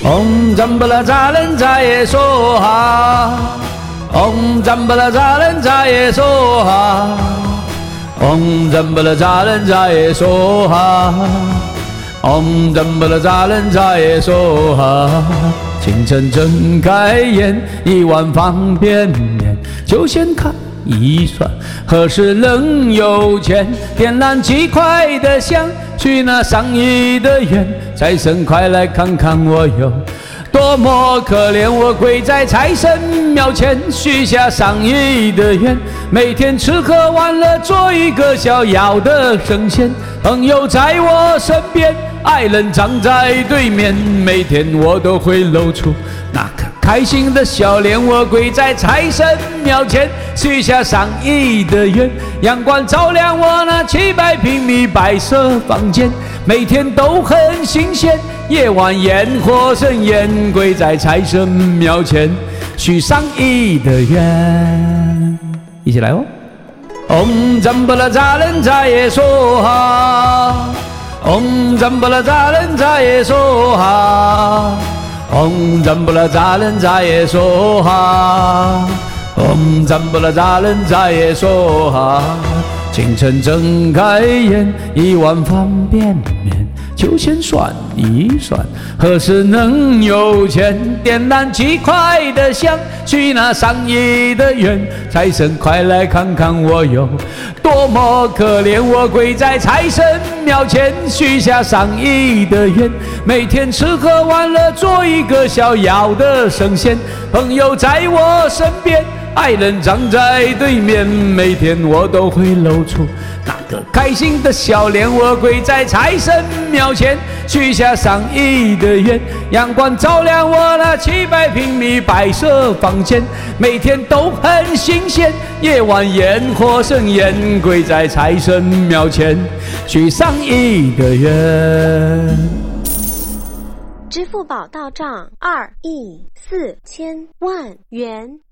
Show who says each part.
Speaker 1: 嗡赞布拉扎伦扎耶梭哈，嗡赞布拉扎伦扎耶梭哈，嗡赞布拉扎伦扎耶梭哈，嗡赞布拉扎伦扎耶梭哈。清晨睁开眼，1碗方便面，就先看一算何时能有钱，点燃鸡块的香，许那上亿的愿，财神快来看看我有多么可怜。我跪在财神庙前，许下上亿的愿，每天吃喝玩乐，做一个逍遥的神仙。朋友在我身边，爱人站在对面，每天我都会露出那颗开心的笑脸。我跪在财神庙前，许下上亿的愿，阳光照亮我那700平米白色房间，每天都很新鲜。夜晚焰火盛宴，跪在财神庙前，许上亿的愿。一起来哦！嗡赞布拉扎伦扎耶梭哈，嗡赞布拉扎伦扎耶梭哈，嗡赞布拉扎伦扎耶梭哈，嗡赞布拉扎伦扎耶梭哈。清晨睁开眼，1碗方便面，就先算一算何时能有钱，点燃鸡块的香，许那上亿的愿，财神快来看看我有多么可怜。我跪在财神庙前，许下上亿的愿，每天吃喝玩乐，做一个逍遥的神仙。朋友在我身边，爱人站在对面，每天我都会露出那个开心的笑脸。我跪在财神庙前，许下上亿的愿，阳光照亮我那700平米白色房间，每天都很新鲜。夜晚焰火盛宴，跪在财神庙前，许上亿的愿。
Speaker 2: 支付宝到账2亿4千万元。